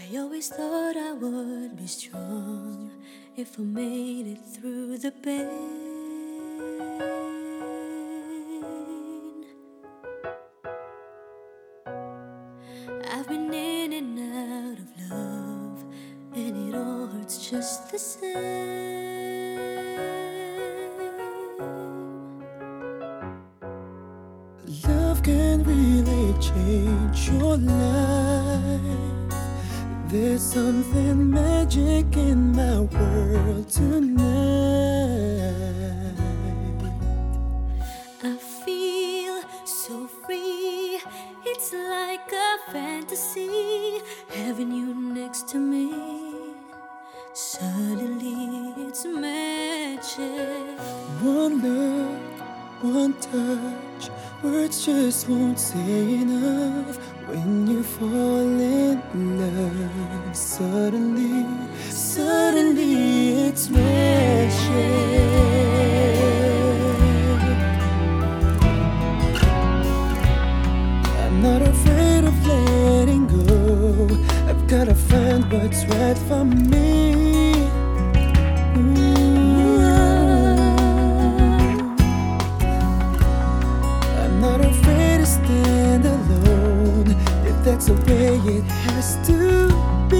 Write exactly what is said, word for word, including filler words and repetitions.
I always thought I would be strong if I made it through the pain. I've been in and out of love, and it all hurts just the same. Love can really change your life. There's something magic in my world tonight. I feel so free, it's like a fantasy, having you next to me. Suddenly it's magic. One look, one touch, words just won't say enough. When you fall in love, suddenly, suddenly it's magic. I'm not afraid of letting go. I've gotta find what's right for me. Ooh. I'm not afraid to stand alone, if that's the way it has to be.